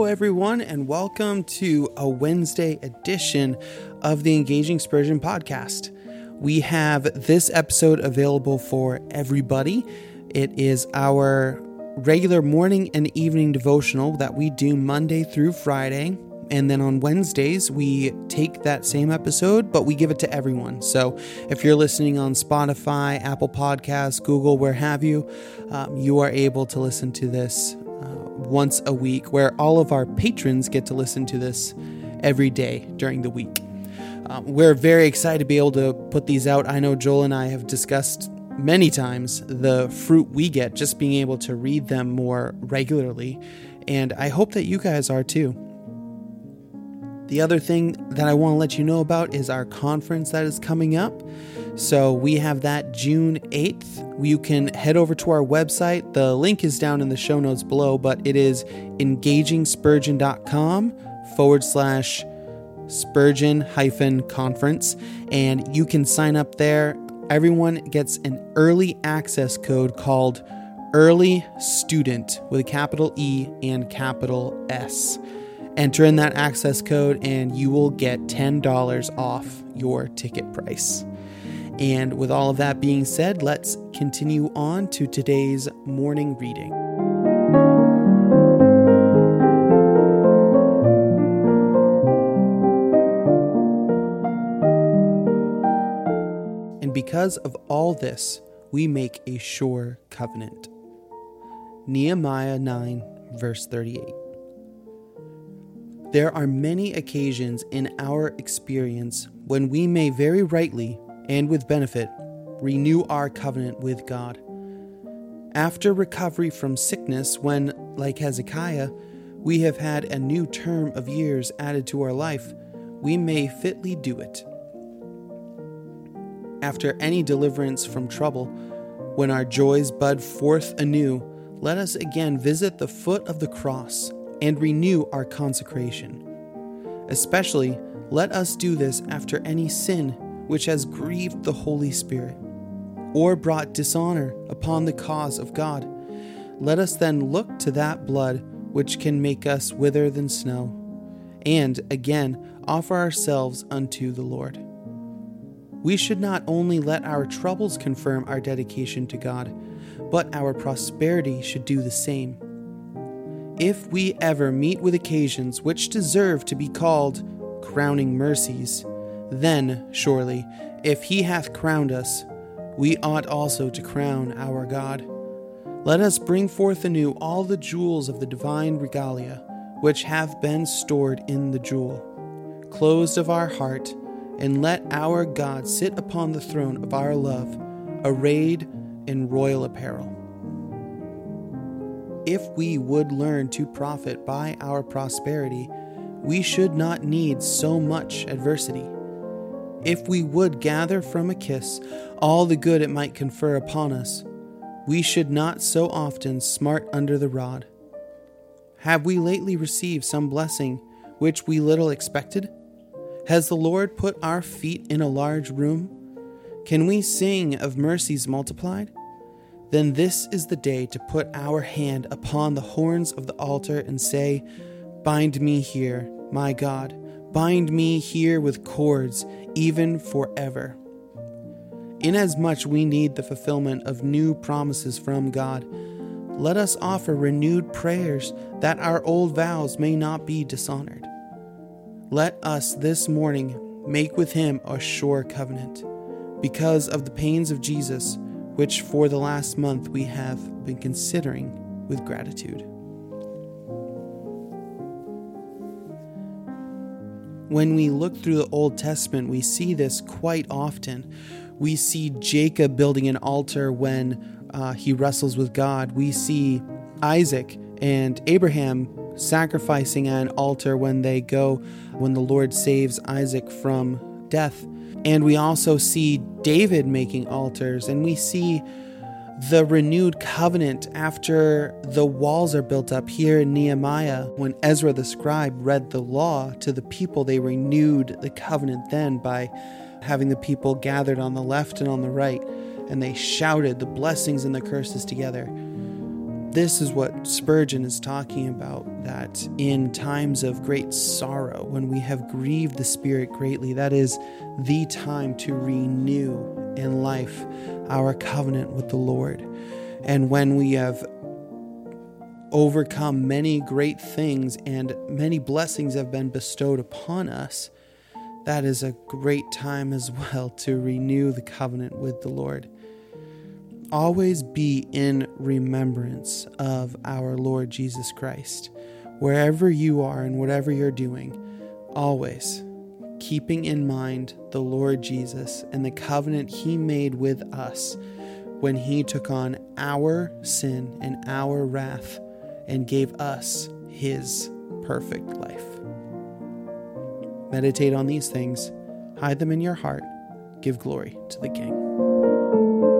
everyone, and welcome to a Wednesday edition of the Engaging Spurgeon podcast. We have this episode available for everybody. It is our regular morning and evening devotional that we do Monday through Friday. And then on Wednesdays, we take that same episode, but we give it to everyone. So if you're listening on Spotify, Apple Podcasts, Google, where have you, you are able to listen to this once a week, where all of our patrons get to listen to this every day during the week. We're very excited to be able to put these out. I know Joel and I have discussed many times the fruit we get just being able to read them more regularly, and I hope that you guys are too. The other thing that I want to let you know about is our conference that is coming up. So we have that June 8th. You can head over to our website. The link is down in the show notes below, but it is engagingspurgeon.com/Spurgeon-conference. And you can sign up there. Everyone gets an early access code called Early Student with a capital E and capital S. Enter in that access code and you will get $10 off your ticket price. And with all of that being said, let's continue on to today's morning reading. And because of all this, we make a sure covenant. Nehemiah 9, verse 38. There are many occasions in our experience when we may very rightly and with benefit renew our covenant with God. After recovery from sickness, when, like Hezekiah, we have had a new term of years added to our life, we may fitly do it. After any deliverance from trouble, when our joys bud forth anew, let us again visit the foot of the cross and renew our consecration. Especially, let us do this after any sin which has grieved the Holy Spirit, or brought dishonor upon the cause of God. Let us then look to that blood which can make us wither than snow, and again offer ourselves unto the Lord. We should not only let our troubles confirm our dedication to God, but our prosperity should do the same. If we ever meet with occasions which deserve to be called crowning mercies, then, surely, if he hath crowned us, we ought also to crown our God. Let us bring forth anew all the jewels of the divine regalia, which have been stored in the jewel, closed of our heart, and let our God sit upon the throne of our love, arrayed in royal apparel. If we would learn to profit by our prosperity, we should not need so much adversity. If we would gather from a kiss all the good it might confer upon us, we should not so often smart under the rod. Have we lately received some blessing which we little expected? Has the Lord put our feet in a large room? Can we sing of mercies multiplied? Then this is the day to put our hand upon the horns of the altar and say, Bind me here, my God, bind me here with cords, even forever. Inasmuch we need the fulfillment of new promises from God, let us offer renewed prayers that our old vows may not be dishonored. Let us this morning make with him a sure covenant, because of the pains of Jesus, which for the last month we have been considering with gratitude. When we look through the Old Testament, we see this quite often. We see Jacob building an altar when he wrestles with God. We see Isaac and Abraham sacrificing at an altar when the Lord saves Isaac from death. And we also see David making altars, and we see the renewed covenant after the walls are built up here in Nehemiah. When Ezra the scribe read the law to the people, they renewed the covenant then by having the people gathered on the left and on the right, and they shouted the blessings and the curses together. This is what Spurgeon is talking about, that in times of great sorrow, when we have grieved the Spirit greatly, that is the time to renew in life our covenant with the Lord. And when we have overcome many great things and many blessings have been bestowed upon us, that is a great time as well to renew the covenant with the Lord. Always be in remembrance of our Lord Jesus Christ. Wherever you are and whatever you're doing, always keeping in mind the Lord Jesus and the covenant He made with us when He took on our sin and our wrath and gave us His perfect life. Meditate on these things, hide them in your heart, give glory to the King.